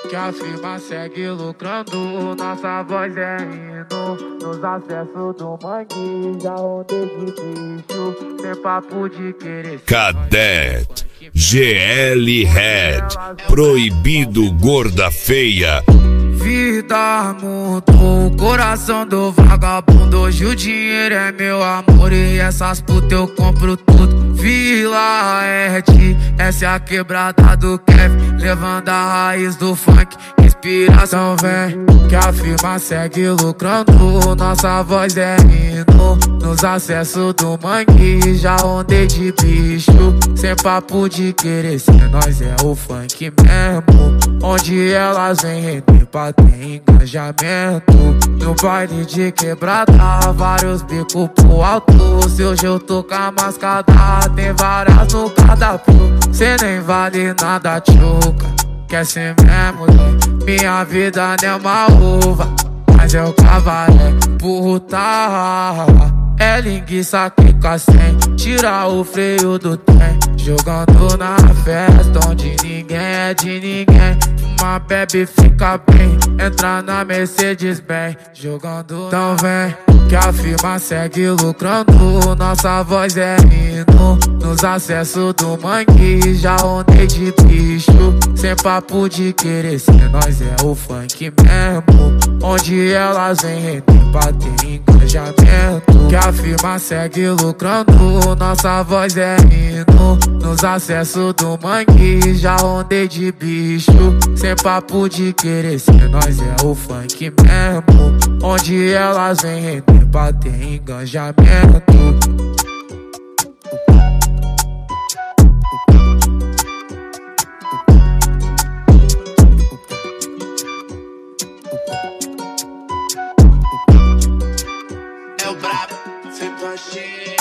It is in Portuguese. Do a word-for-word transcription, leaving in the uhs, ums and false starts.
que a firma segue lucrando. Nossa voz é hino nos acessos do mangue. Já rodei de bicho, sem papo de querer. Cadet, G L Red, proibido gorda feia. Vida mudou o coração do vagabundo. Hoje o dinheiro é meu amor e essas putas eu compro tudo. Vila Ed, essa é a quebrada do Kevin, levando a raiz do funk. Inspiração vem, que a firma segue lucrando. Nossa voz é hino nos acessos do mangue. Já ondei de bicho, sem papo de querer ser. Nós é o funk mesmo, onde elas vêm render pra ter engajamento. No baile de quebrada, vários bicos pro alto. Se hoje eu tô com a mascada, tem várias no cardápio. Cê nem vale nada, tchuca, quer ser mesmo, né? Minha vida não é uma uva, mas eu cavalei puta. É linguiça que cacém, tira o freio do trem. Jogando na festa onde ninguém é de ninguém. Fuma, bebe, fica bem, entra na Mercedes bem. Jogando, então vem, que a firma segue lucrando. Nossa voz é hino nos acessos do mangue. Já ondei de bicho, sem papo de querer ser. Nós é o funk mesmo, onde elas vêm render pra ter engajamento. Que a firma segue lucrando. Nossa voz é hino nos acessos do mangue. Já ondei de bicho, sem papo de querer ser. Nós é o funk mesmo, onde elas vêm render pra ter engajamento. É o brabo, sempre achei.